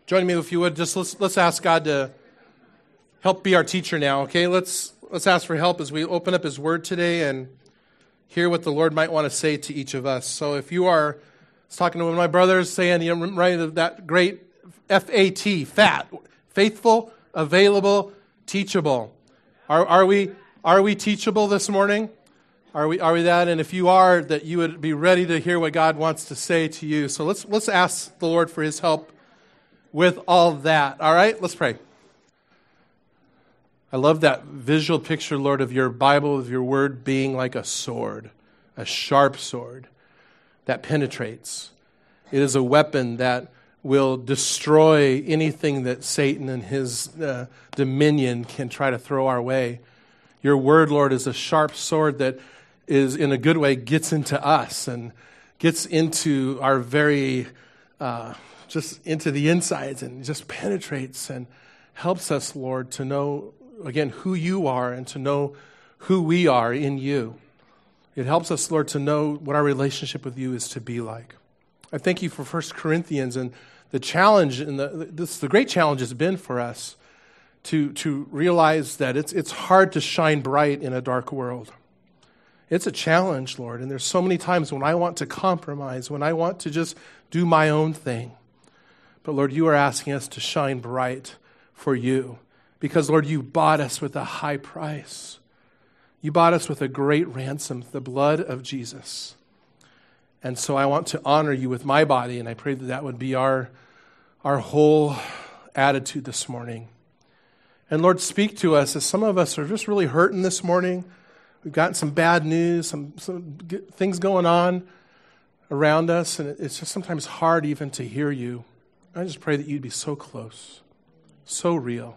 Join me if you would. Just let's ask God to help be our teacher now, okay? Let's ask for help as we open up His Word today and hear what the Lord might want to say to each of us. So if you are, I was talking to one of my brothers saying, you know, right, that great FAT, fat, faithful, available, teachable. Are we teachable this morning? Are we that? And if you are, that you would be ready to hear what God wants to say to you. So let's ask the Lord for His help with all that. All right, let's pray. I love that visual picture, Lord, of your Bible, of your word being like a sword, a sharp sword that penetrates. It is a weapon that will destroy anything that Satan and his dominion can try to throw our way. Your word, Lord, is a sharp sword that is, in a good way, gets into us and gets into our very, just into the insides and just penetrates and helps us, Lord, to know, again, who you are and to know who we are in you. It helps us, Lord, to know what our relationship with you is to be like. I thank you for 1 Corinthians and the challenge, and the great challenge has been for us to realize that it's hard to shine bright in a dark world. It's a challenge, Lord, and there's so many times when I want to compromise, when I want to just do my own thing. But, Lord, you are asking us to shine bright for you because, Lord, you bought us with a high price. You bought us with a great ransom, the blood of Jesus. And so I want to honor you with my body, and I pray that that would be our whole attitude this morning. And, Lord, speak to us as some of us are just really hurting this morning. We've gotten some bad news, some things going on around us, and it's just sometimes hard even to hear you. I just pray that you'd be so close, so real.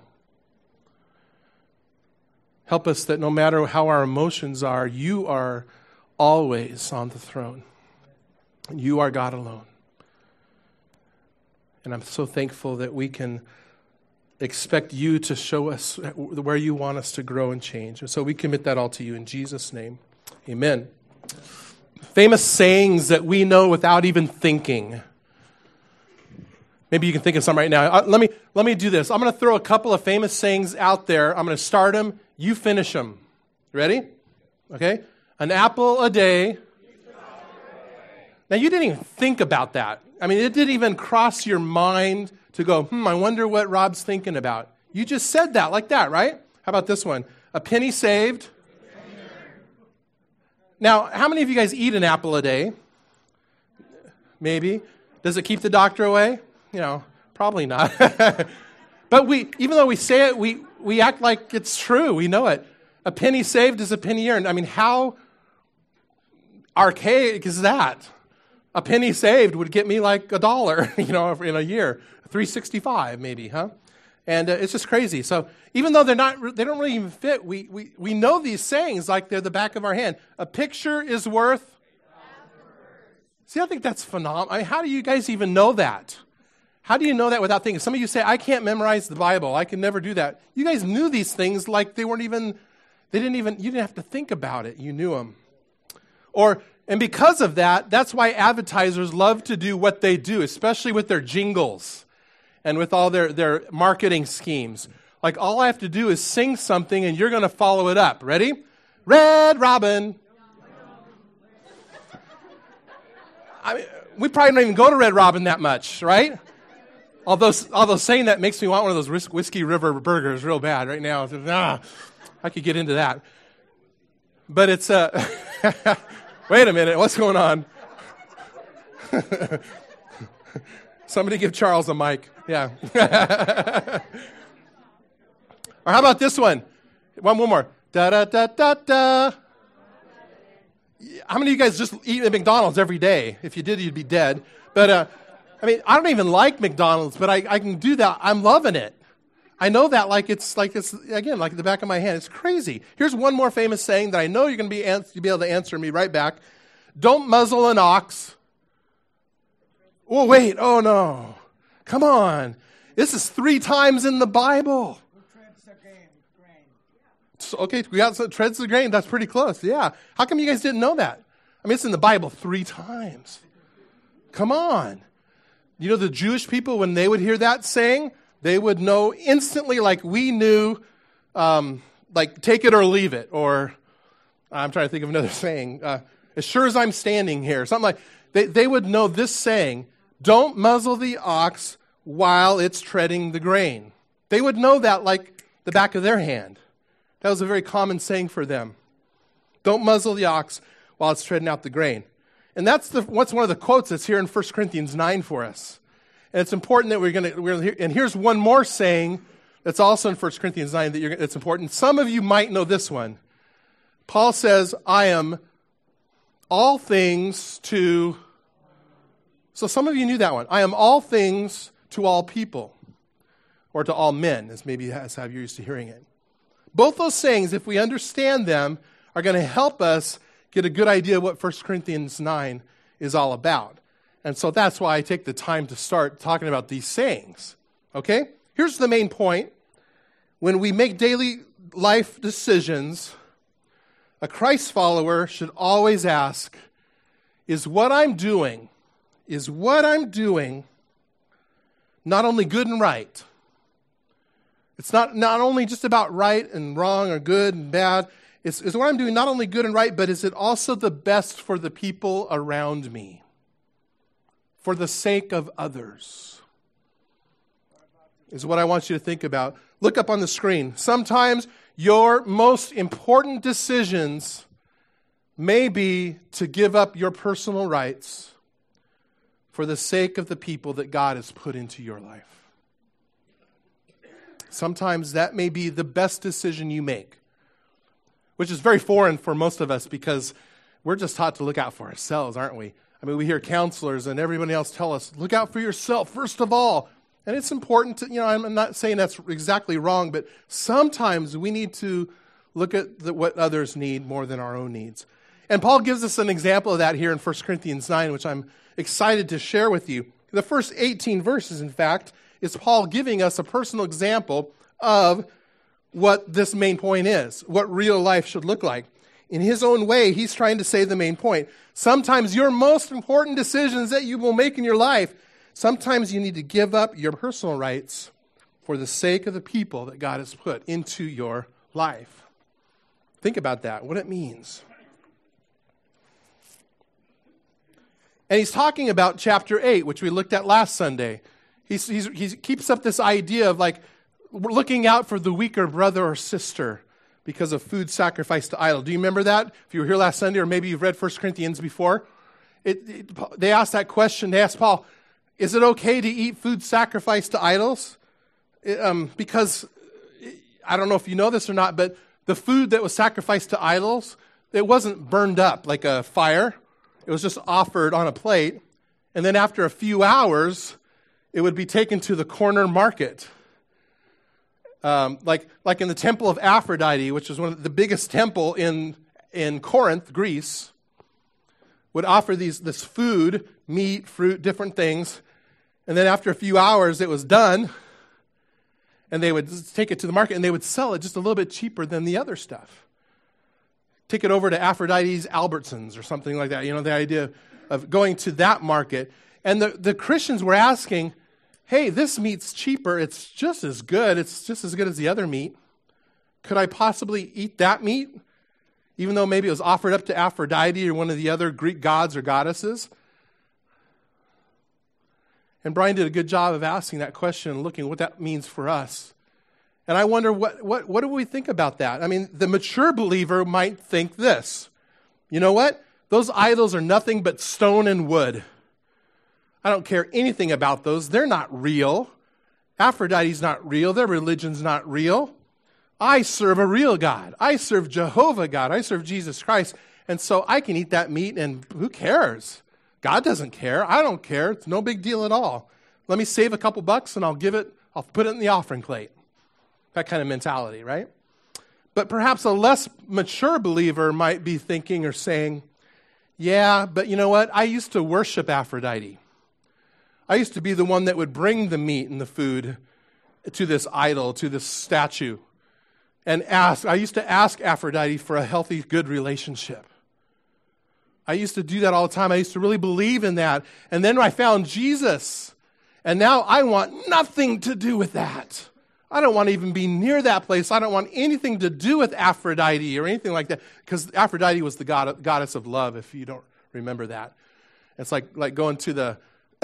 Help us that no matter how our emotions are, you are always on the throne. And you are God alone. And I'm so thankful that we can expect you to show us where you want us to grow and change. And so we commit that all to you in Jesus' name. Amen. Famous sayings that we know without even thinking. Maybe you can think of some right now. Let me do this. I'm going to throw a couple of famous sayings out there. I'm going to start them. You finish them. Ready? Okay. An apple a day. Now, you didn't even think about that. I mean, it didn't even cross your mind to go, I wonder what Rob's thinking about. You just said that like that, right? How about this one? A penny saved. Now, how many of you guys eat an apple a day? Maybe. Does it keep the doctor away? You know, probably not. But even though we say it, we act like it's true. We know it. A penny saved is a penny earned. I mean, how archaic is that? A penny saved would get me like $1, in a year. $3.65 maybe, huh? And it's just crazy. So even though they don't really even fit, we know these sayings like they're the back of our hand. A picture is worth. See, I think that's phenomenal. I mean, how do you guys even know that? How do you know that without thinking? Some of you say, I can't memorize the Bible. I can never do that. You guys knew these things like you didn't have to think about it. You knew them. And because of that, that's why advertisers love to do what they do, especially with their jingles and with all their marketing schemes. Like, all I have to do is sing something and you're going to follow it up. Ready? Red Robin. I mean, we probably don't even go to Red Robin that much, right? Although saying that makes me want one of those Whiskey River burgers real bad right now. I could get into that. But it's wait a minute, what's going on? Somebody give Charles a mic. Yeah. Or how about this one? One more. Da-da-da-da-da. How many of you guys just eat at McDonald's every day? If you did, you'd be dead. But, I mean, I don't even like McDonald's, but I can do that. I'm loving it. I know that like it's again, like at the back of my hand. It's crazy. Here's one more famous saying that I know you're going to be able to answer me right back. Don't muzzle an ox. Oh, wait. Oh, no. Come on. This is 3 times in the Bible. Okay, we got some treads the grain. That's pretty close. Yeah. How come you guys didn't know that? I mean, it's in the Bible 3 times. Come on. You know, the Jewish people, when they would hear that saying, they would know instantly, like we knew, like take it or leave it. Or I'm trying to think of another saying. As sure as I'm standing here. Something like, they would know this saying, don't muzzle the ox while it's treading the grain. They would know that like the back of their hand. That was a very common saying for them. Don't muzzle the ox while it's treading out the grain. And that's what's one of the quotes that's here in 1 Corinthians 9 for us. And it's important that we're going to hear. And here's one more saying that's also in 1 Corinthians 9 that's important. Some of you might know this one. Paul says, I am all things to... So some of you knew that one. I am all things to all people. Or to all men, as maybe as how you're used to hearing it. Both those sayings, if we understand them, are going to help us get a good idea of what 1 Corinthians 9 is all about. And so that's why I take the time to start talking about these sayings. Okay? Here's the main point. When we make daily life decisions, a Christ follower should always ask, is what I'm doing not only good and right? It's not only just about right and wrong or good and bad. Is what I'm doing not only good and right, but is it also the best for the people around me? For the sake of others? Is what I want you to think about. Look up on the screen. Sometimes your most important decisions may be to give up your personal rights for the sake of the people that God has put into your life. Sometimes that may be the best decision you make, which is very foreign for most of us because we're just taught to look out for ourselves, aren't we? I mean, we hear counselors and everybody else tell us, look out for yourself first of all. And it's important to, I'm not saying that's exactly wrong, but sometimes we need to look at what others need more than our own needs. And Paul gives us an example of that here in 1 Corinthians 9, which I'm excited to share with you. The first 18 verses, in fact, is Paul giving us a personal example of what this main point is, what real life should look like. In his own way, he's trying to say the main point. Sometimes your most important decisions that you will make in your life, sometimes you need to give up your personal rights for the sake of the people that God has put into your life. Think about that, what it means. And he's talking about chapter 8, which we looked at last Sunday. He keeps up this idea of like, we're looking out for the weaker brother or sister because of food sacrificed to idol. Do you remember that? If you were here last Sunday, or maybe you've read 1 Corinthians before, they asked that question. They asked Paul, is it okay to eat food sacrificed to idols? Because, I don't know if you know this or not, but the food that was sacrificed to idols, it wasn't burned up like a fire. It was just offered on a plate. And then after a few hours, it would be taken to the corner market. Like in the temple of Aphrodite, which was one of the biggest temple in Corinth, Greece, would offer this food, meat, fruit, different things. And then after a few hours, it was done. And they would take it to the market and they would sell it just a little bit cheaper than the other stuff. Take it over to Aphrodite's Albertsons or something like that. You know, the idea of going to that market. And the Christians were asking, hey, this meat's cheaper. It's just as good. It's just as good as the other meat. Could I possibly eat that meat? Even though maybe it was offered up to Aphrodite or one of the other Greek gods or goddesses. And Brian did a good job of asking that question and looking at what that means for us. And I wonder, what do we think about that? I mean, the mature believer might think this. You know what? Those idols are nothing but stone and wood. I don't care anything about those. They're not real. Aphrodite's not real. Their religion's not real. I serve a real God. I serve Jehovah God. I serve Jesus Christ. And so I can eat that meat and who cares? God doesn't care. I don't care. It's no big deal at all. Let me save a couple bucks and I'll put it in the offering plate. That kind of mentality, right? But perhaps a less mature believer might be thinking or saying, yeah, but you know what? I used to worship Aphrodite. I used to be the one that would bring the meat and the food to this idol, to this statue, and I used to ask Aphrodite for a healthy, good relationship. I used to do that all the time. I used to really believe in that. And then I found Jesus, And now I want nothing to do with that. I don't want to even be near that place. I don't want anything to do with Aphrodite or anything like that, because Aphrodite was the goddess of love, if you don't remember that. It's like going to the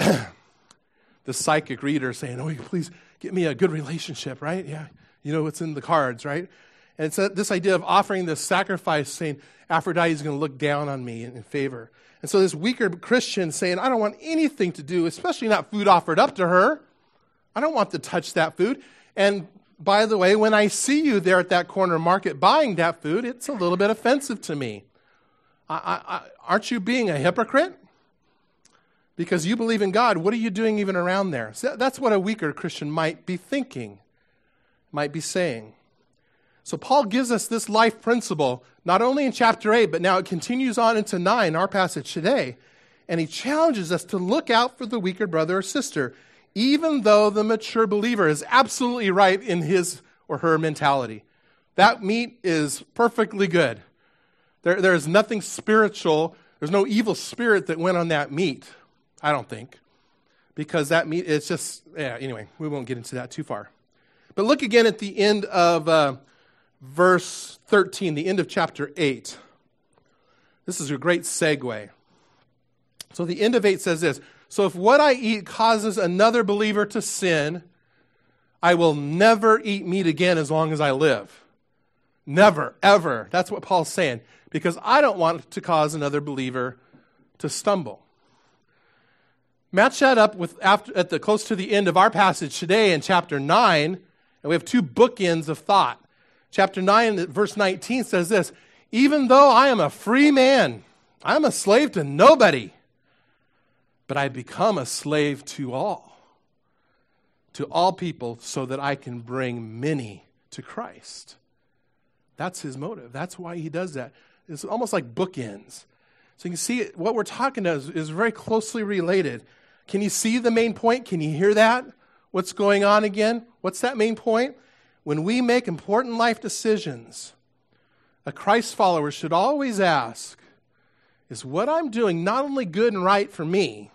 the psychic reader saying, oh, please get me a good relationship, right? Yeah, you know what's in the cards, right? And it's this idea of offering this sacrifice, saying Aphrodite is going to look down on me in favor. And so this weaker Christian saying, I don't want anything to do, especially not food offered up to her. I don't want to touch that food. And by the way, when I see you there at that corner market buying that food, it's a little bit offensive to me. Aren't you being a hypocrite? Because you believe in God, what are you doing even around there? So that's what a weaker Christian might be thinking, might be saying. So Paul gives us this life principle, not only in chapter 8, but now it continues on into 9, our passage today. And he challenges us to look out for the weaker brother or sister, even though the mature believer is absolutely right in his or her mentality. That meat is perfectly good. There is nothing spiritual. There's no evil spirit that went on that meat, I don't think. Because that meat, it's just, anyway, we won't get into that too far. But look again at the end of verse 13, the end of chapter 8. This is a great segue. So the end of 8 says this, so if what I eat causes another believer to sin, I will never eat meat again as long as I live. Never, ever. That's what Paul's saying. Because I don't want to cause another believer to stumble. Match that up with close to the end of our passage today in chapter 9, and we have two bookends of thought. Chapter 9, verse 19 says this, even though I am a free man, I am a slave to nobody, but I become a slave to all people, so that I can bring many to Christ. That's his motive. That's why he does that. It's almost like bookends. So you can see what we're talking about is very closely related. Can you see the main point? Can you hear that? What's going on again? What's that main point? When we make important life decisions, a Christ follower should always ask, is what I'm doing not only good and right for me,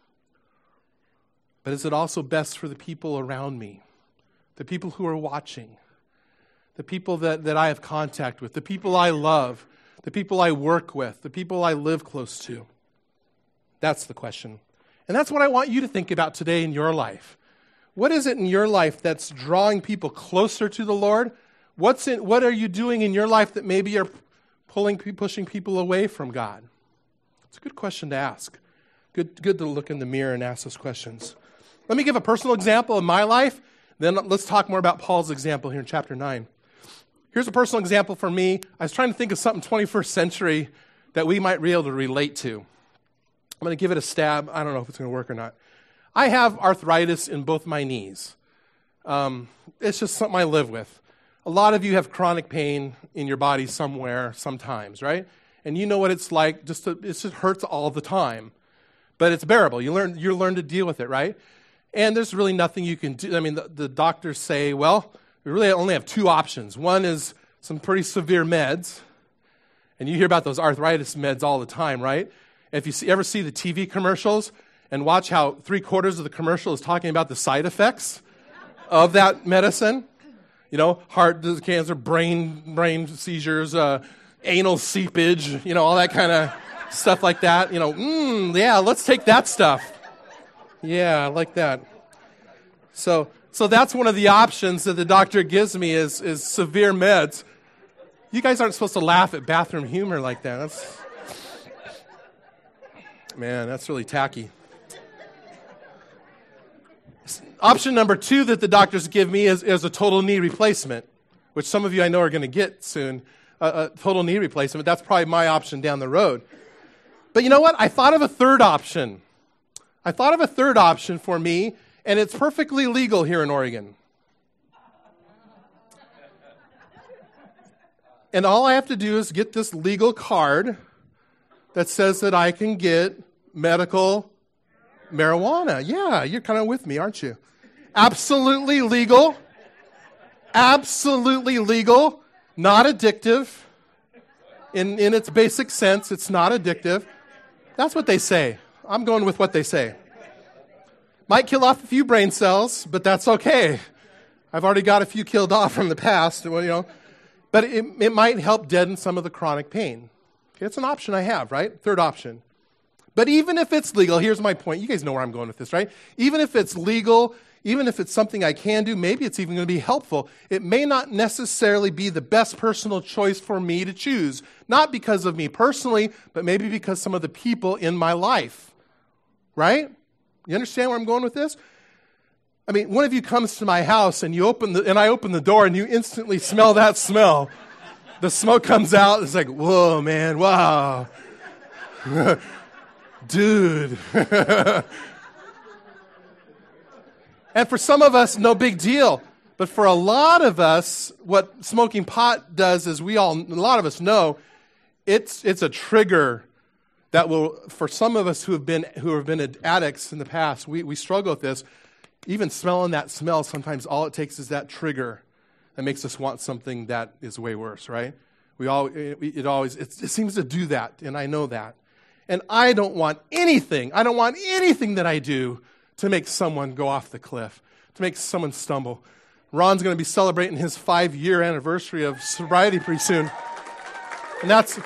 but is it also best for the people around me, the people who are watching, the people that I have contact with, the people I love, the people I work with, the people I live close to? That's the question. And that's what I want you to think about today in your life. What is it in your life that's drawing people closer to the Lord? What are you doing in your life that maybe are pushing people away from God? It's a good question to ask. Good to look in the mirror and ask those questions. Let me give a personal example of my life, then let's talk more about Paul's example here in chapter 9. Here's a personal example for me. I was trying to think of something 21st century that we might be able to relate to. I'm going to give it a stab. I don't know if it's going to work or not. I have arthritis in both my knees. It's just something I live with. A lot of you have chronic pain in your body somewhere, sometimes, right? And you know what it's like. It just hurts all the time. But it's bearable. You learn to deal with it, right? And there's really nothing you can do. I mean, the doctors say, well, we really only have two options. One is some pretty severe meds. And you hear about those arthritis meds all the time, right? If you ever see the TV commercials and watch how 3/4 of the commercial is talking about the side effects of that medicine, you know, heart cancer, brain seizures, anal seepage, you know, all that kind of stuff like that. You know, yeah, let's take that stuff. Yeah, I like that. So that's one of the options that the doctor gives me is severe meds. You guys aren't supposed to laugh at bathroom humor like that. That's really tacky. Option number 2 that the doctors give me is a total knee replacement, which some of you I know are going to get soon, a total knee replacement. That's probably my option down the road. But you know what? I thought of a third option. For me, and it's perfectly legal here in Oregon. And all I have to do is get this legal card that says that I can get medical marijuana. Yeah, you're kind of with me, aren't you? Absolutely legal. Absolutely legal. Not addictive. In its basic sense, it's not addictive. That's what they say. I'm going with what they say. Might kill off a few brain cells, but that's okay. I've already got a few killed off from the past, But it might help deaden some of the chronic pain. Okay, it's an option I have, right? Third option. But even if it's legal, here's my point. You guys know where I'm going with this, right? Even if it's legal, even if it's something I can do, maybe it's even going to be helpful, it may not necessarily be the best personal choice for me to choose. Not because of me personally, but maybe because some of the people in my life. Right? You understand where I'm going with this? I mean, one of you comes to my house and I open the door and you instantly smell that smell. The smoke comes out. It's like, whoa, man, wow. Dude. And for some of us, no big deal. But for a lot of us, what smoking pot does is a lot of us know, it's a trigger that will, for some of us who have been addicts in the past, we struggle with this. Even smelling that smell, sometimes all it takes is that trigger that makes us want something that is way worse, right? It seems to do that, and I know that. And I don't want anything that I do to make someone go off the cliff, to make someone stumble. Ron's going to be celebrating his 5-year anniversary of sobriety pretty soon. And that's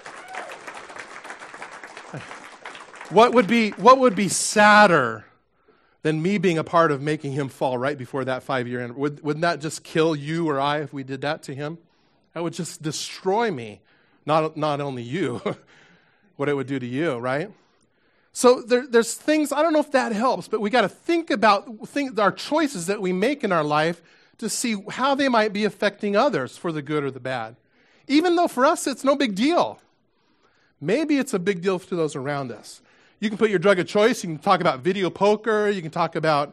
what would be sadder than me being a part of making him fall right before that 5-year anniversary? Wouldn't that just kill you or I if we did that to him? That would just destroy me, not only you, what it would do to you, right? So there's things, I don't know if that helps, but we got to think about our choices that we make in our life to see how they might be affecting others for the good or the bad. Even though for us it's no big deal. Maybe it's a big deal to those around us. You can put your drug of choice, you can talk about video poker, you can talk about,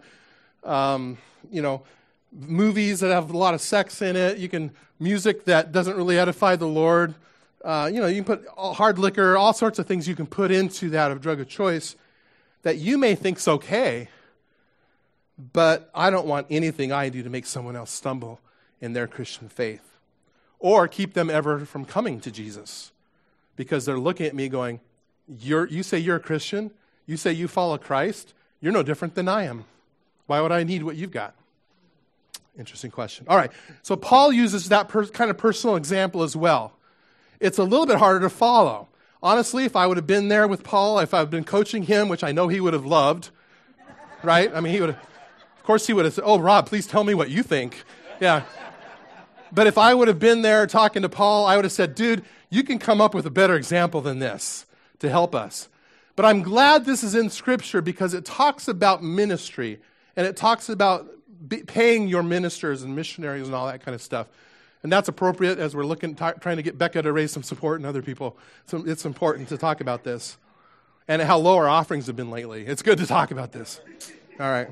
movies that have a lot of sex in it, music that doesn't really edify the Lord. You can put hard liquor, all sorts of things you can put into that of drug of choice that you may think's okay, but I don't want anything I do to make someone else stumble in their Christian faith or keep them ever from coming to Jesus because they're looking at me going, you say you're a Christian? You say you follow Christ? You're no different than I am. Why would I need what you've got? Interesting question. All right, so Paul uses that kind of personal example as well. It's a little bit harder to follow. Honestly, if I would have been there with Paul, if I've been coaching him, which I know he would have loved, right? I mean, of course he would have said, oh, Rob, please tell me what you think. Yeah. But if I would have been there talking to Paul, I would have said, dude, you can come up with a better example than this to help us. But I'm glad this is in Scripture because it talks about ministry and it talks about paying your ministers and missionaries and all that kind of stuff. And that's appropriate as we're trying to get Becca to raise some support and other people. So it's important to talk about this. And how low our offerings have been lately. It's good to talk about this. All right.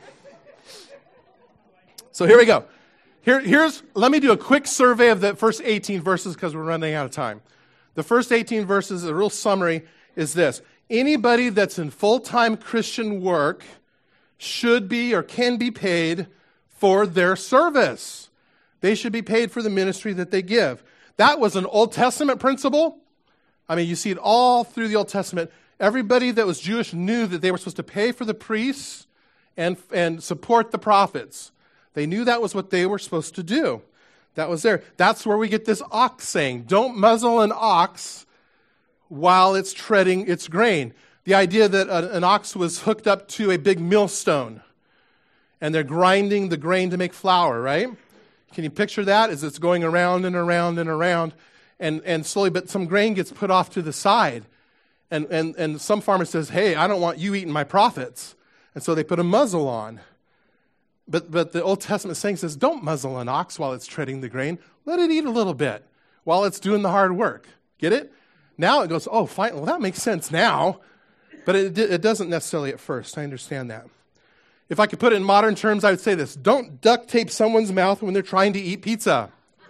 So here we go. Let me do a quick survey of the first 18 verses because we're running out of time. The first 18 verses, a real summary, is this. Anybody that's in full-time Christian work should be or can be paid for their service. They should be paid for the ministry that they give. That was an Old Testament principle. I mean, you see it all through the Old Testament. Everybody that was Jewish knew that they were supposed to pay for the priests and support the prophets. They knew that was what they were supposed to do. That was there. That's where we get this ox saying, don't muzzle an ox while it's treading its grain. The idea that an ox was hooked up to a big millstone and they're grinding the grain to make flour, right? Can you picture that as it's going around and around and around and slowly, but some grain gets put off to the side. And some farmer says, hey, I don't want you eating my profits. And so they put a muzzle on. But the Old Testament saying says, don't muzzle an ox while it's treading the grain. Let it eat a little bit while it's doing the hard work. Get it? Now it goes, oh, fine. Well, that makes sense now. But it doesn't necessarily at first. I understand that. If I could put it in modern terms, I would say this. Don't duct tape someone's mouth when they're trying to eat pizza.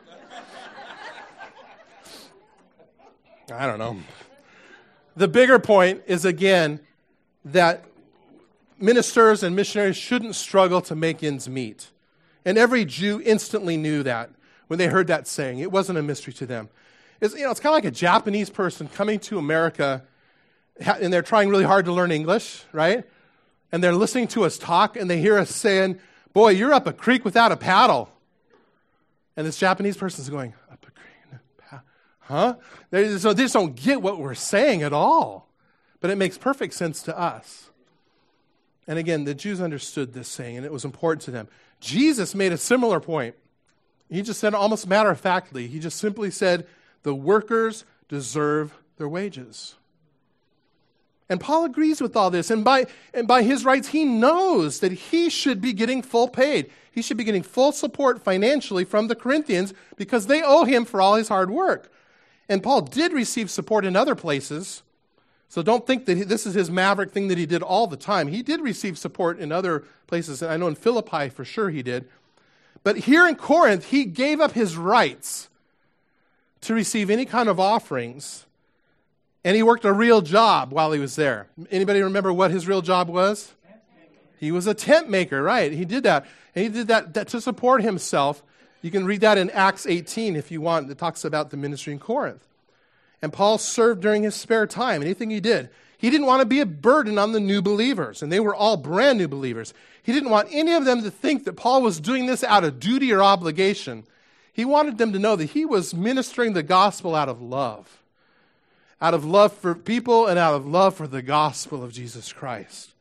I don't know. The bigger point is, again, that ministers and missionaries shouldn't struggle to make ends meet. And every Jew instantly knew that when they heard that saying. It wasn't a mystery to them. It's kind of like a Japanese person coming to America, and they're trying really hard to learn English, right? and they're listening to us talk, and they hear us saying, boy, you're up a creek without a paddle. And this Japanese person's going, up a creek, huh? So they just don't get what we're saying at all. But it makes perfect sense to us. And again, the Jews understood this saying, and it was important to them. Jesus made a similar point. He just said almost matter-of-factly, he just simply said, the workers deserve their wages. And Paul agrees with all this. And by his rights, he knows that he should be getting full paid. He should be getting full support financially from the Corinthians because they owe him for all his hard work. And Paul did receive support in other places. So don't think that this is his maverick thing that he did all the time. He did receive support in other places. And I know in Philippi for sure he did. But here in Corinth, he gave up his rights to receive any kind of offerings. And he worked a real job while he was there. Anybody remember what his real job was? He was a tent maker, right? He did that. And he did that to support himself. You can read that in Acts 18 if you want. It talks about the ministry in Corinth. And Paul served during his spare time, anything he did. He didn't want to be a burden on the new believers, and they were all brand new believers. He didn't want any of them to think that Paul was doing this out of duty or obligation. He wanted them to know that he was ministering the gospel out of love for people and out of love for the gospel of Jesus Christ.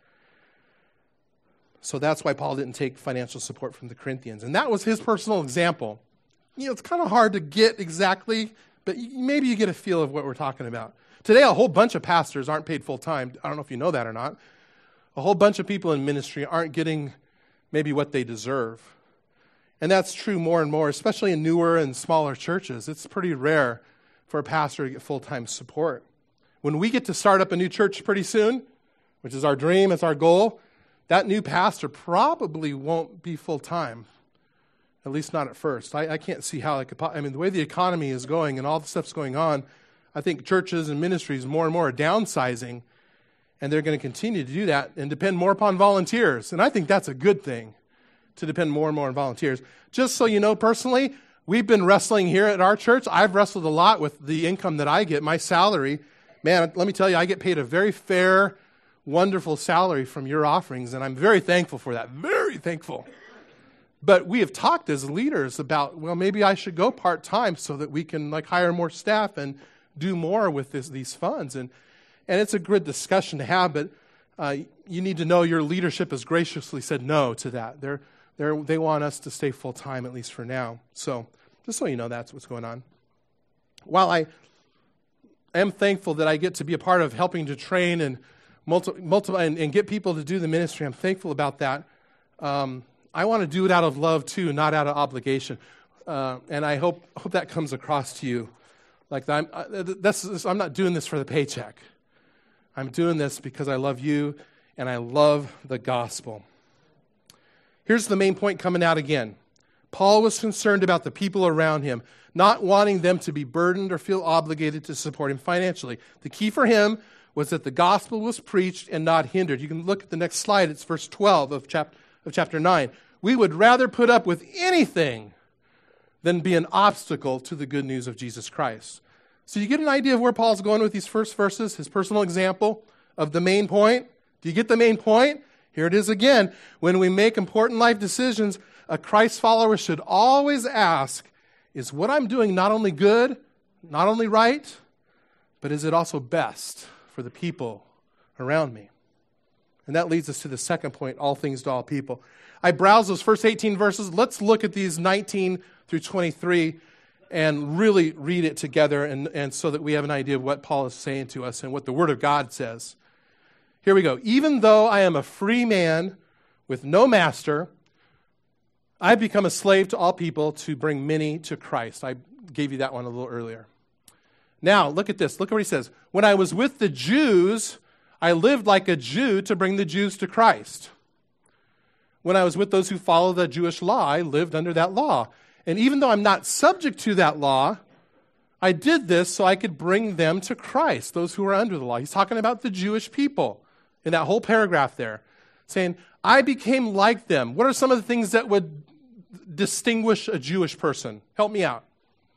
So that's why Paul didn't take financial support from the Corinthians. And that was his personal example. It's kind of hard to get exactly, but maybe you get a feel of what we're talking about. Today, a whole bunch of pastors aren't paid full-time. I don't know if you know that or not. A whole bunch of people in ministry aren't getting maybe what they deserve. And that's true more and more, especially in newer and smaller churches. It's pretty rare for a pastor to get full-time support. When we get to start up a new church pretty soon, which is our dream, it's our goal, that new pastor probably won't be full-time, at least not at first. I can't see how it could the way the economy is going and all the stuff's going on, I think churches and ministries more and more are downsizing, and they're going to continue to do that and depend more upon volunteers. And I think that's a good thing, to depend more and more on volunteers. Just so you know, personally, we've been wrestling here at our church. I've wrestled a lot with the income that I get, my salary. Man, let me tell you, I get paid a very fair, wonderful salary from your offerings, and I'm very thankful for that, very thankful. But we have talked as leaders about, well, maybe I should go part-time so that we can hire more staff and do more with these funds. And it's a good discussion to have, but you need to know your leadership has graciously said no to that. They want us to stay full-time, at least for now. So just so you know, that's what's going on. While I am thankful that I get to be a part of helping to train and multiply and get people to do the ministry, I'm thankful about that. I want to do it out of love, too, not out of obligation. And I hope that comes across to you. I'm not doing this for the paycheck. I'm doing this because I love you and I love the gospel. Here's the main point coming out again. Paul was concerned about the people around him, not wanting them to be burdened or feel obligated to support him financially. The key for him was that the gospel was preached and not hindered. You can look at the next slide. It's verse 12 of chapter 9. We would rather put up with anything than be an obstacle to the good news of Jesus Christ. So you get an idea of where Paul's going with these first verses, his personal example of the main point. Do you get the main point? Here it is again. When we make important life decisions, a Christ follower should always ask, is what I'm doing not only good, not only right, but is it also best for the people around me? And that leads us to the second point, all things to all people. I browsed those first 18 verses. Let's look at these 19 through 23 and really read it together and so that we have an idea of what Paul is saying to us and what the Word of God says. Here we go. Even though I am a free man with no master, I've become a slave to all people to bring many to Christ. I gave you that one a little earlier. Now, look at this. Look at what he says. When I was with the Jews, I lived like a Jew to bring the Jews to Christ. When I was with those who follow the Jewish law, I lived under that law. And even though I'm not subject to that law, I did this so I could bring them to Christ, those who are under the law. He's talking about the Jewish people in that whole paragraph there, saying, I became like them. What are some of the things that would distinguish a Jewish person? Help me out.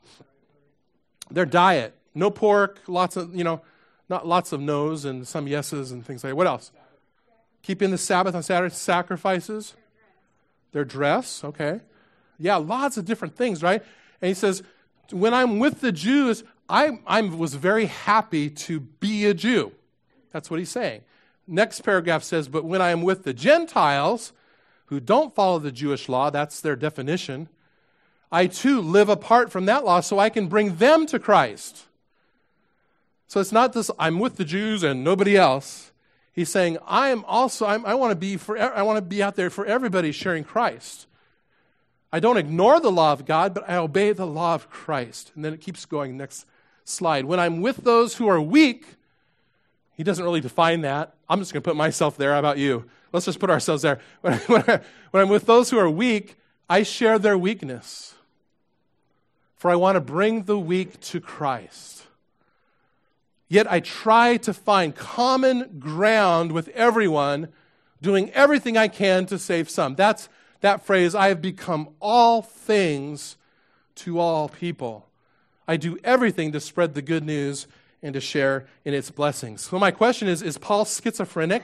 Their diet. No pork, lots of, not lots of no's and some yeses and things like that. What else? Keeping the Sabbath on Saturday, sacrifices. Their dress, okay. Yeah, lots of different things, right? And he says, when I'm with the Jews, I was very happy to be a Jew. That's what he's saying. Next paragraph says, but when I am with the Gentiles, who don't follow the Jewish law, that's their definition, I too live apart from that law so I can bring them to Christ. So it's not this, I'm with the Jews and nobody else. He's saying, I want to be out there for everybody sharing Christ. I don't ignore the law of God, but I obey the law of Christ. And then it keeps going. Next slide. When I'm with those who are weak, he doesn't really define that. I'm just going to put myself there. How about you? Let's just put ourselves there. When I'm with those who are weak, I share their weakness. For I want to bring the weak to Christ. Yet I try to find common ground with everyone, doing everything I can to save some. That's that phrase, I have become all things to all people. I do everything to spread the good news and to share in its blessings. So my question is Paul schizophrenic?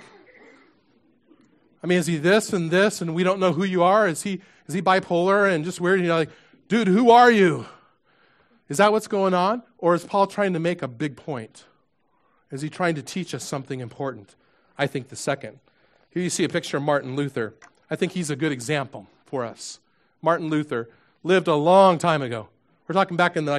I mean, is he this and we don't know who you are? Is he bipolar and just weird? And you're like, dude, who are you? Is that what's going on? Or is Paul trying to make a big point? Is he trying to teach us something important? I think the second. Here you see a picture of Martin Luther. I think he's a good example for us. Martin Luther lived a long time ago. We're talking back in the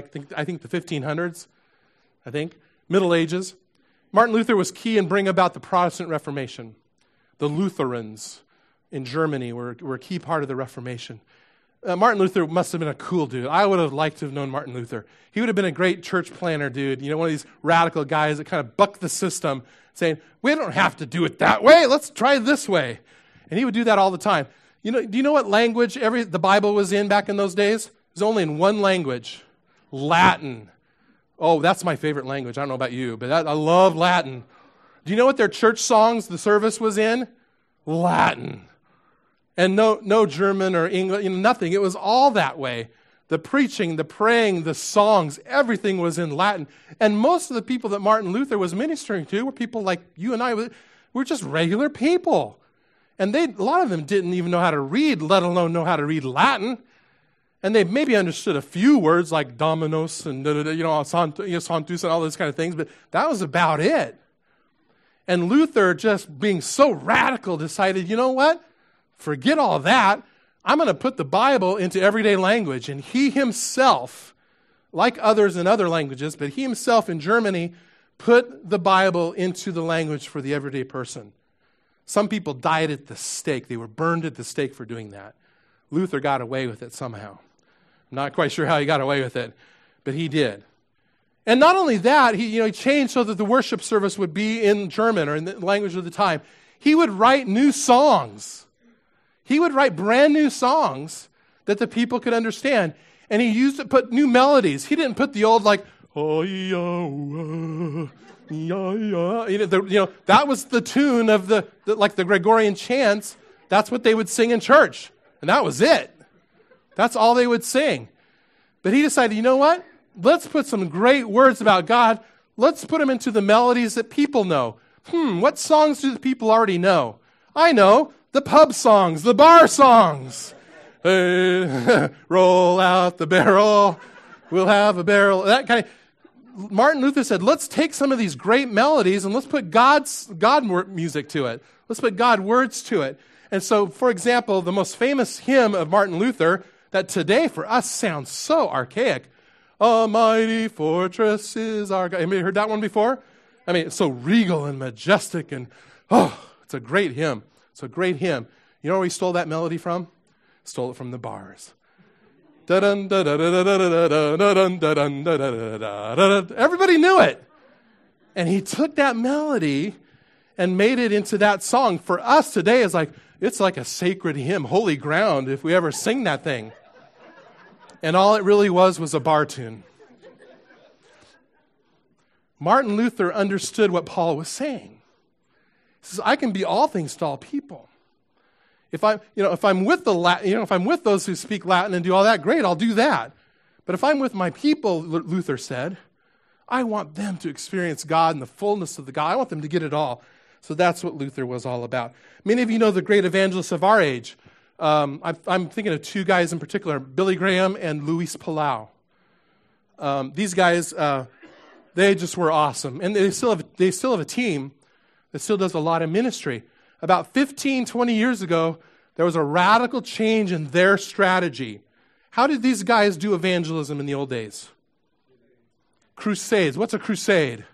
1500s, I think, Middle Ages. Martin Luther was key in bringing about the Protestant Reformation. The Lutherans in Germany were a key part of the Reformation. Martin Luther must have been a cool dude. I would have liked to have known Martin Luther. He would have been a great church planner dude, one of these radical guys that kind of bucked the system, saying, we don't have to do it that way, let's try this way. And he would do that all the time. Do you know what language the Bible was in back in those days? It was only in one language, Latin. Oh, that's my favorite language. I don't know about you, but I love Latin. Do you know what their church songs, the service was in? Latin. And no German or English, nothing. It was all that way. The preaching, the praying, the songs, everything was in Latin. And most of the people that Martin Luther was ministering to were people like you and I. We're just regular people. And a lot of them didn't even know how to read, let alone know how to read Latin. And they maybe understood a few words like Dominus and Sanctus and all those kind of things, but that was about it. And Luther, just being so radical, decided, you know what? Forget all that. I'm going to put the Bible into everyday language. And he himself, like others in other languages, but he himself in Germany put the Bible into the language for the everyday person. Some people died at the stake. They were burned at the stake for doing that. Luther got away with it somehow. I'm not quite sure how he got away with it, but he did. And not only that, he changed so that the worship service would be in German or in the language of the time. He would write new songs. He would write brand new songs that the people could understand. And he used to put new melodies. He didn't put the old oh, that was the tune of the Gregorian chants. That's what they would sing in church. And that was it. That's all they would sing. But he decided, you know what? Let's put some great words about God. Let's put them into the melodies that people know. What songs do the people already know? I know. The pub songs, the bar songs. Roll out the barrel. We'll have a barrel. That kind of. Martin Luther said, let's take some of these great melodies and let's put God music to it. Let's put God words to it. And so, for example, the most famous hymn of Martin Luther that today for us sounds so archaic. A mighty fortress is our God. Anybody heard that one before? I mean, it's so regal and majestic and, it's a great hymn. It's a great hymn. You know where he stole that melody from? Stole it from the bars. Everybody knew it. And he took that melody and made it into that song. For us today, it's like a sacred hymn, holy ground, if we ever sing that thing. And all it really was a bar tune. Martin Luther understood what Paul was saying. He says, I can be all things to all people. If I'm with if I'm with those who speak Latin and do all that, great, I'll do that. But if I'm with my people, Luther said, I want them to experience God and the fullness of the God. I want them to get it all. So that's what Luther was all about. Many of you know the great evangelists of our age. I'm thinking of two guys in particular, Billy Graham and Luis Palau. These guys, they just were awesome. And they still have a team that still does a lot of ministry. About 15, 20 years ago, there was a radical change in their strategy. How did these guys do evangelism in the old days? Crusades. What's a crusade?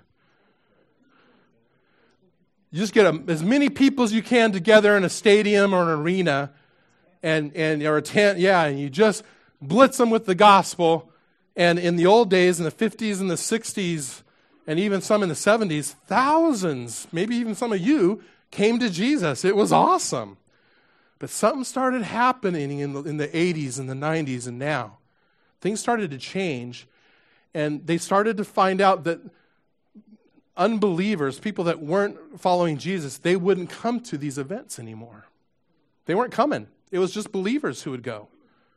You just get as many people as you can together in a stadium or an arena and or a tent, and you just blitz them with the gospel. And in the old days, in the 50s and the 60s, and even some in the 70s, thousands, maybe even some of you, came to Jesus. It was awesome. But something started happening in the 80s and the 90s and now. Things started to change, and they started to find out that unbelievers, people that weren't following Jesus, they wouldn't come to these events anymore. They weren't coming. It was just believers who would go.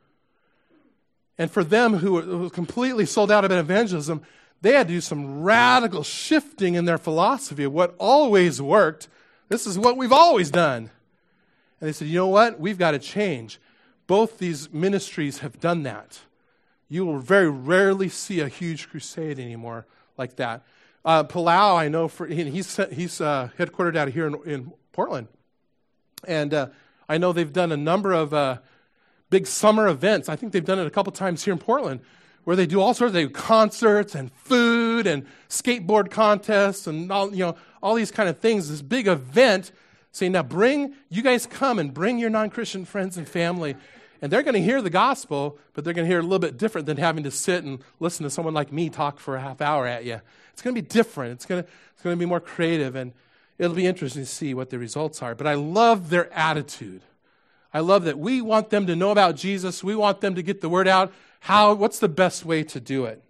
And for them who were completely sold out about evangelism, they had to do some radical shifting in their philosophy of what always worked. This is what we've always done. And they said, you know what? We've got to change. Both these ministries have done that. You will very rarely see a huge crusade anymore like that. Palau, I know, he's headquartered out of here in Portland. And I know they've done a number of big summer events. I think they've done it a couple times here in Portland, where they do all sorts of concerts and food and skateboard contests and all these kind of things. This big event saying, now you guys come and bring your non-Christian friends and family. And they're going to hear the gospel, but they're going to hear it a little bit different than having to sit and listen to someone like me talk for a half hour at you. It's going to be different. It's going to be more creative, and it'll be interesting to see what the results are. But I love their attitude. I love that we want them to know about Jesus. We want them to get the word out. What's the best way to do it?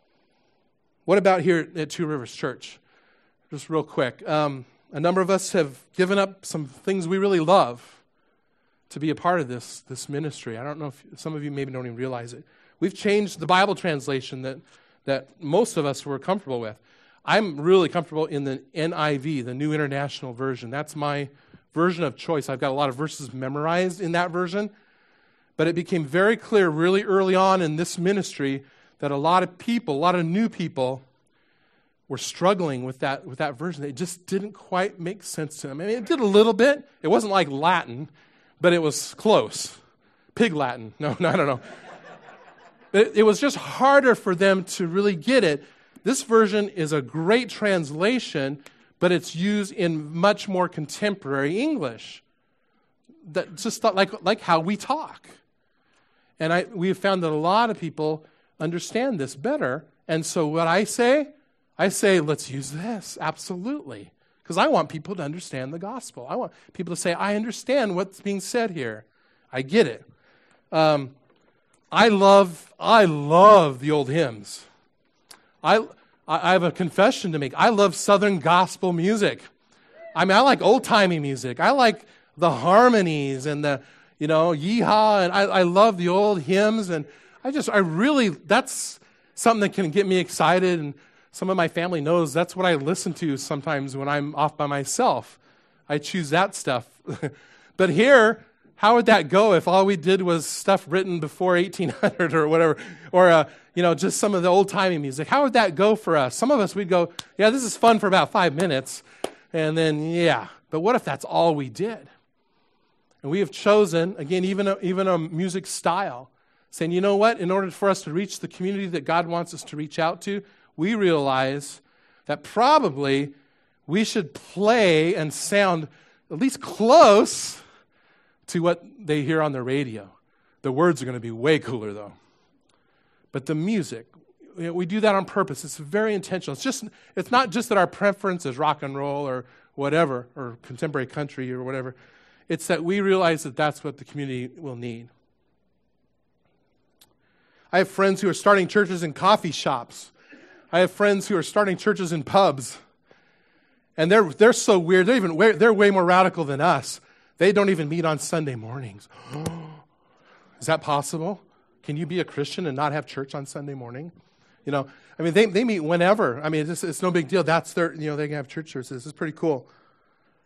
What about here at Two Rivers Church? Just real quick. A number of us have given up some things we really love to be a part of this ministry. I don't know if some of you maybe don't even realize it. We've changed the Bible translation that most of us were comfortable with. I'm really comfortable in the NIV, the New International Version. That's my version of choice. I've got a lot of verses memorized in that version. But it became very clear really early on in this ministry that a lot of new people were struggling with that version. It just didn't quite make sense to them. I mean, it did a little bit. It wasn't like Latin, but it was close. Pig Latin. No, I don't know. But it was just harder for them to really get it. This version is a great translation, but it's used in much more contemporary English. That just like how we talk. And we have found that a lot of people understand this better. And so what I say, let's use this, absolutely. Because I want people to understand the gospel. I want people to say, I understand what's being said here. I get it. I love the old hymns. I have a confession to make. I love Southern gospel music. I mean, I like old-timey music. I like the harmonies and the, yeehaw, and I love the old hymns, and that's something that can get me excited, and some of my family knows that's what I listen to sometimes when I'm off by myself. I choose that stuff. But here, how would that go if all we did was stuff written before 1800 or whatever, or just some of the old-timey music? How would that go for us? Some of us, we'd go, yeah, this is fun for about 5 minutes, and then, yeah. But what if that's all we did? And we have chosen, again, even a music style, saying, you know what? In order for us to reach the community that God wants us to reach out to, we realize that probably we should play and sound at least close to what they hear on the radio. The words are going to be way cooler, though. But the music, we do that on purpose. It's very intentional. It's not just that our preference is rock and roll or whatever, or contemporary country or whatever. It's that we realize that that's what the community will need. I have friends who are starting churches in coffee shops. I have friends who are starting churches in pubs. And they're so weird. They're way more radical than us. They don't even meet on Sunday mornings. Is that possible? Can you be a Christian and not have church on Sunday morning? They meet whenever. I mean, it's no big deal. That's they can have church services. It's pretty cool.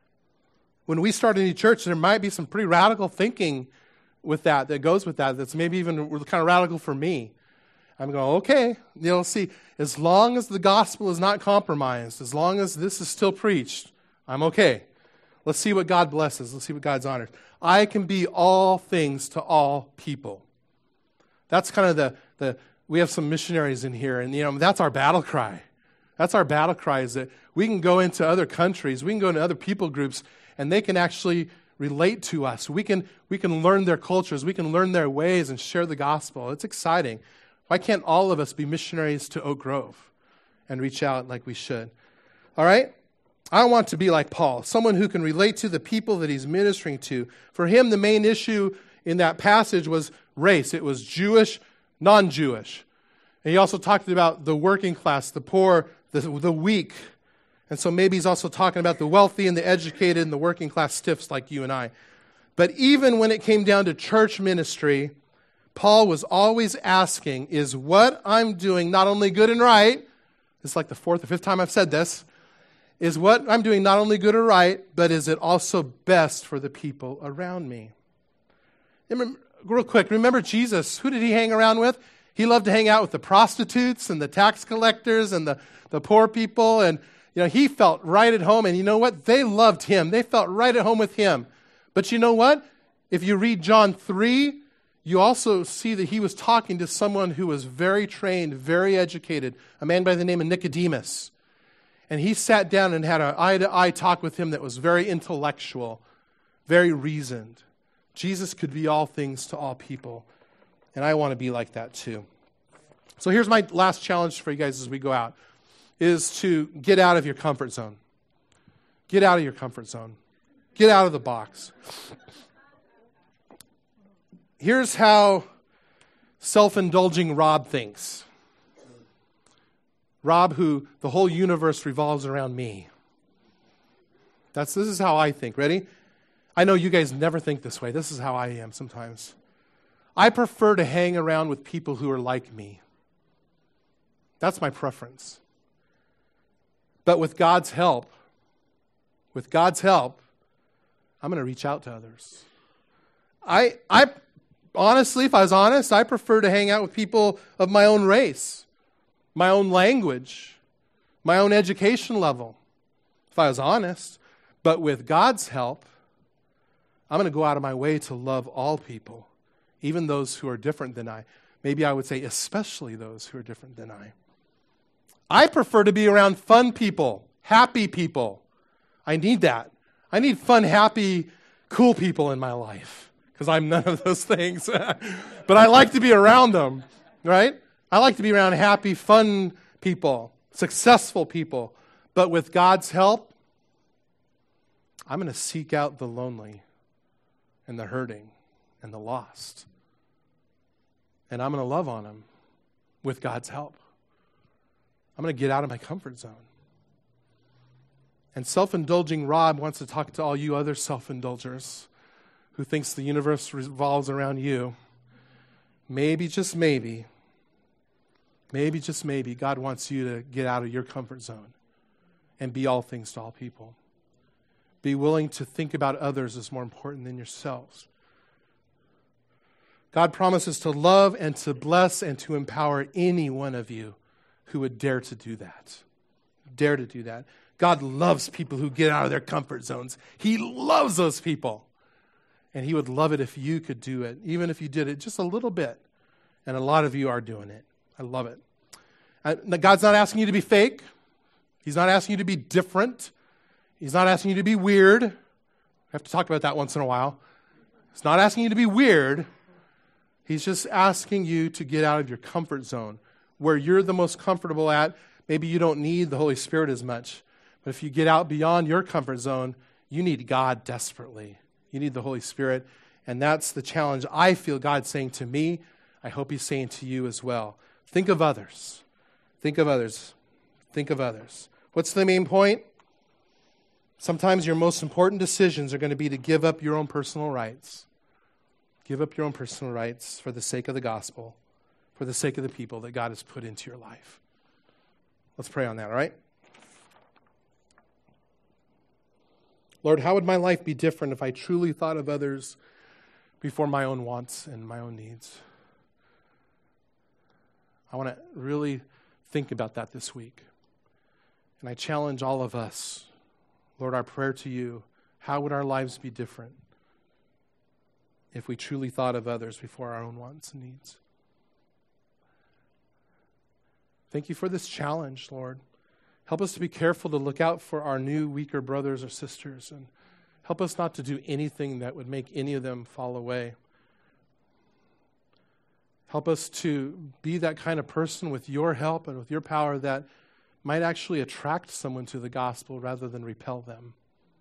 when we start a new church, there might be some pretty radical thinking with that goes with that. That's maybe even kind of radical for me. I'm going, okay, see, as long as the gospel is not compromised, as long as this is still preached, I'm okay. Let's see what God blesses. Let's see what God's honors. I can be all things to all people. That's kind of we have some missionaries in here, and that's our battle cry. That's our battle cry, is that we can go into other countries, we can go into other people groups, and they can actually relate to us. We can learn their cultures, we can learn their ways and share the gospel. It's exciting. Why can't all of us be missionaries to Oak Grove and reach out like we should? All right? I want to be like Paul, someone who can relate to the people that he's ministering to. For him, the main issue in that passage was race. It was Jewish, non-Jewish. And he also talked about the working class, the poor, the weak. And so maybe he's also talking about the wealthy and the educated and the working class stiffs like you and I. But even when it came down to church ministry, Paul was always asking, is what I'm doing not only good and right, it's like the fourth or fifth time I've said this, is what I'm doing not only good or right, but is it also best for the people around me? Real quick, remember Jesus. Who did he hang around with? He loved to hang out with the prostitutes and the tax collectors and the poor people. And he felt right at home. And you know what? They loved him. They felt right at home with him. But you know what? If you read John 3, you also see that he was talking to someone who was very trained, very educated, a man by the name of Nicodemus. And he sat down and had an eye-to-eye talk with him that was very intellectual, very reasoned. Jesus could be all things to all people. And I want to be like that too. So here's my last challenge for you guys as we go out, is to get out of your comfort zone. Get out of your comfort zone. Get out of the box. Here's how self-indulging Rob thinks. Rob, who the whole universe revolves around me. This is how I think. Ready? I know you guys never think this way. This is how I am sometimes. I prefer to hang around with people who are like me. That's my preference. But with God's help, I'm going to reach out to others. I honestly, if I was honest, I prefer to hang out with people of my own race, my own language, my own education level, if I was honest. But with God's help, I'm going to go out of my way to love all people, even those who are different than I. Maybe I would say especially those who are different than I. I prefer to be around fun people, happy people. I need that. I need fun, happy, cool people in my life because I'm none of those things. But I like to be around them, right? I like to be around happy, fun people, successful people. But with God's help, I'm going to seek out the lonely and the hurting and the lost. And I'm going to love on them with God's help. I'm going to get out of my comfort zone. And self-indulging Rob wants to talk to all you other self-indulgers who thinks the universe revolves around you. Maybe, just maybe, God wants you to get out of your comfort zone and be all things to all people. Be willing to think about others as more important than yourselves. God promises to love and to bless and to empower any one of you who would dare to do that. Dare to do that. God loves people who get out of their comfort zones. He loves those people. And he would love it if you could do it, even if you did it just a little bit. And a lot of you are doing it. I love it. God's not asking you to be fake. He's not asking you to be different. He's not asking you to be weird. I have to talk about that once in a while. He's not asking you to be weird. He's just asking you to get out of your comfort zone, where you're the most comfortable at. Maybe you don't need the Holy Spirit as much. But if you get out beyond your comfort zone, you need God desperately. You need the Holy Spirit. And that's the challenge I feel God's saying to me. I hope he's saying to you as well. Think of others. Think of others. Think of others. What's the main point? Sometimes your most important decisions are going to be to give up your own personal rights. Give up your own personal rights for the sake of the gospel, for the sake of the people that God has put into your life. Let's pray on that, all right? Lord, how would my life be different if I truly thought of others before my own wants and my own needs? I want to really think about that this week. And I challenge all of us, Lord, our prayer to you, how would our lives be different if we truly thought of others before our own wants and needs? Thank you for this challenge, Lord. Help us to be careful to look out for our new, weaker brothers or sisters, and help us not to do anything that would make any of them fall away. Help us to be that kind of person with your help and with your power that might actually attract someone to the gospel rather than repel them.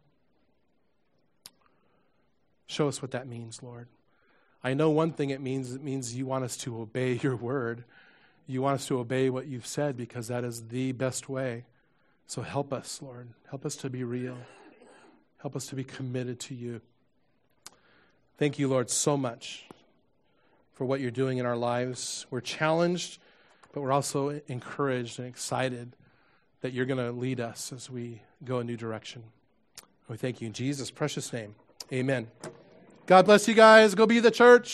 Show us what that means, Lord. I know one thing it means you want us to obey your word. You want us to obey what you've said because that is the best way. So help us, Lord. Help us to be real. Help us to be committed to you. Thank you, Lord, so much for what you're doing in our lives. We're challenged, but we're also encouraged and excited that you're going to lead us as we go a new direction. We thank you in Jesus' precious name. Amen. God bless you guys. Go be the church.